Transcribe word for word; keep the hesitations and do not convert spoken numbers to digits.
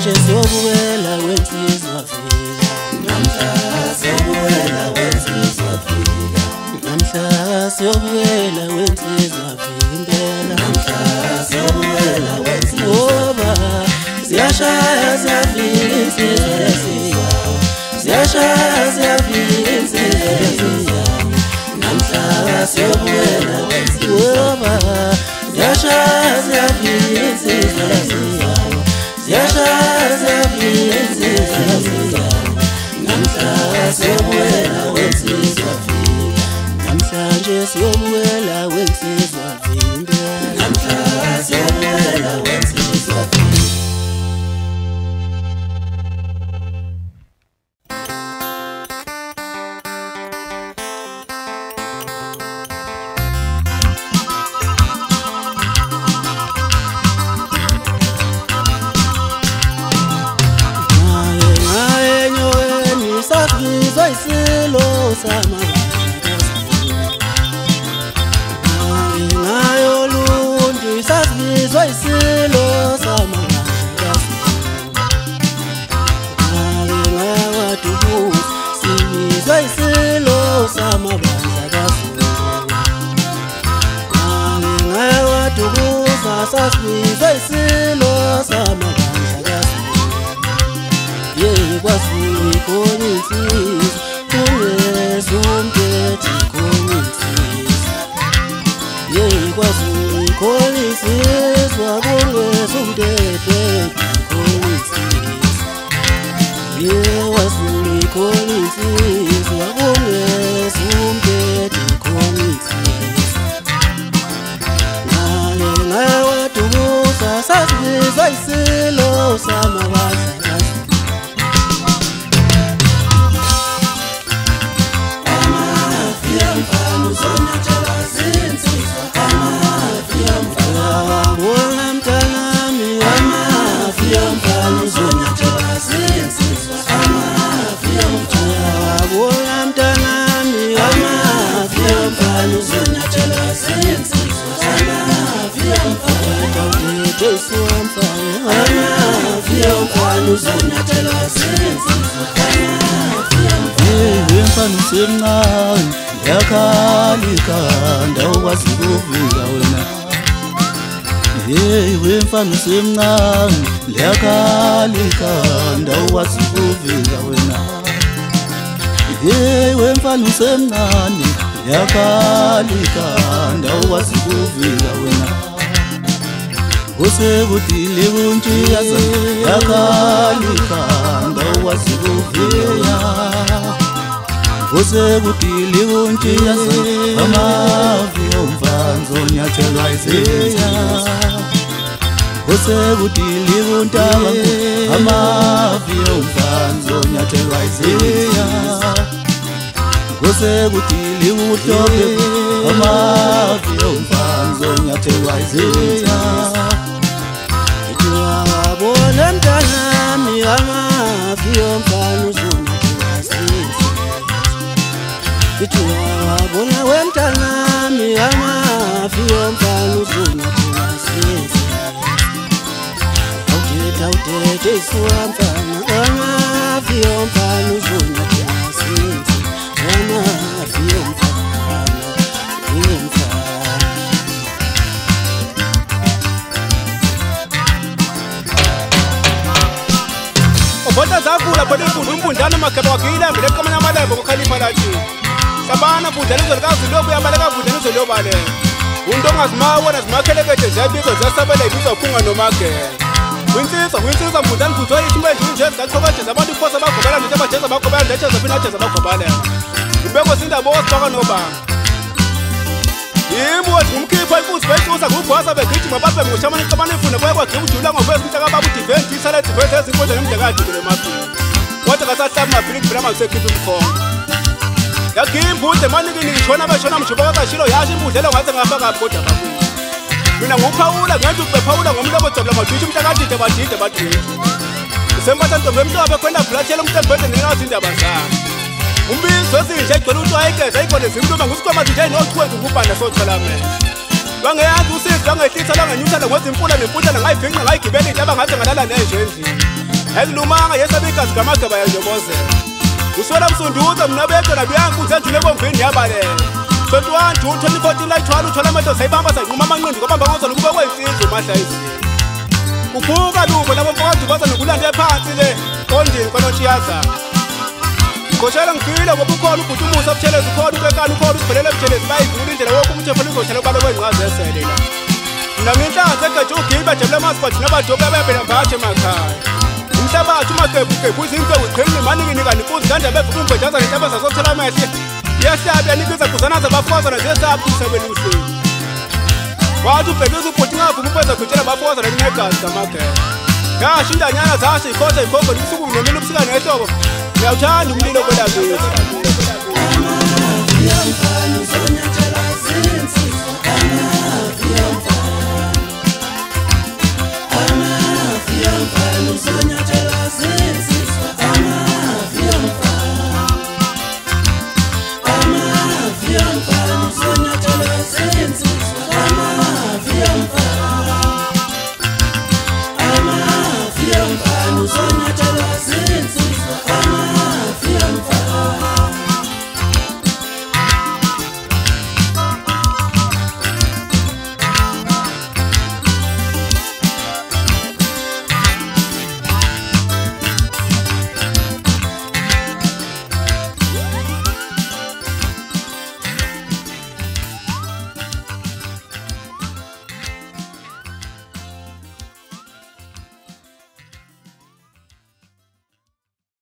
namhlanje siyobuyela wensizwa fika namhla siyobuyela wensizwa fika namhla siyobuyela wensizwa fika impela namhla siyobuyela wensizwa ngoba siyashaya siyafika insizwa lesiya siyashaya siyafika insizwa lesiya namhla siyobuyela wensizwa ngoba siyashaya siyafika insizwa lesiya siyashaya siyafika insizwa lesiya namhla siyobuyela wensizwa fika namhlanje siyobuyela wensizwa fika namhla siyobuyela wensizwa fika isilo samabanga ngayo lundi sasizwa isilo samabanga ngawadubu sizwa isilo samabanga ngawadubu sasizwa isilo samabanga ye kwasulu ikhonisi Zumbethi khonisi ye kwasulu khonisi swabonge zumbethi khonisi ye wasulu khonisi swabonge zumbethi khonisi ngale ngawadubuza sasizwa isilo samabaza Mfana usemncane yakhalika ndawukwazi ukufika wena hey wemfana usemncane yakhalika ndawukwazi ukufika wena hey wemfana usemncane yakhalika ndawukwazi ukufika wena usekudile kuntshiyaza yakhalika ndawukwazi ukufika usekudile kuntshiyaza amavi omfanzo nyathelwa iseya usekudile kuntaba amavi omfanzo nyathelwa iseya usekudile kuhlobe amavi omfanzo nyathelwa iseya Bona mntanami amavi omfanzo Bona wemntanami amafi omfana uzuna thina awuthetha uthethe isiwamfana amafi omfana uzuna thina amafi omfana omfana Obota zakula bodi kumbundana makaba wakila mbeleka mana malebo kukhalifa lathi Sabana budani zolikazi lobu yabaleka budani zolobale Undonga zimawa nazimakhelekete ziyabizo ziyasabela ibizo kunga nomake Winsizwa winsizwa budani kuthola isimbe nje zikaqhobanje zabantu ifosa bagobela nje abajeza bagobela nje zaphina nje zabagobala Ubeko sinda boss baka noba Yimo ngumkhipha ifuthi bayisusa ngubhasa begijima babe ngoshamana icabana ifune kwaye kwagcina ujula ngokwesitha kababu defend isala defend ezinkonzo nemdekade kule mafi Kodwa kasahlaba mabhiliki brama usekhipha umkhongo Yakimbude manike ngishona bashona mshuba kashilo yashi imbudlela ngathi ngafaka kodwa babu Mina nguphawula ngathi ubephawula ngomlobo dobla majuju mntakadide badide badide Sembatha ntombi emhlophe kwenda blatshela umtembeze ngingathi indaba zami Umbizo ezinje igcwele utwayekeza ikone zimluma ngusikwama zinje nochwe ngubhanda sothola mina Bangeyazi usizo bangehlisa langenyuthana ngozimfuna nemfutana ngayibhinqa ngayigibela indaba ngathi ngalala neje endlini Ezilumanga yesabigazi gamagaba yanjoboze Uswela msunduza mnabeke na byangu zenjule bomvini yabale twenty-one June twenty fourteen la twala uthola meto sayibamba sayuma amanqindi kwabamba ngozona kuba kwensizwe mahla izi Kubuka lubo labo mfowethu baza nokulanda ephansi le kondini kwanochiyaza Koshela ngifile ngoba ukhona ubhutumusa ubuthelezi ukhona ubekana ukhona ubhelele ubuthelezi bayivula indlela woku umthefo lizothela balo kwengcaze esele la Mina nginhlanze egatshe ugiba jebule masiphathi nabadoka bebela mbathe emakhaya Umhlabathi umagebhu gebhu izimfe uqhelile mani nginika nifuzi kanje bevuka umbhedaza nentaba zasokuthela amehlo Yehlabi yanikiza kuzana zabafazana njesaphi umsebenzi uhleli Wathi ubhekisa ubhuti ngavuka upeza khutshela abafazana kunegazi kamagela Yasho indanyana zasho ikhotha ikhongo nisuku nomini ubusika nehlobo Ngiyawuthanda umlilo kwelakithi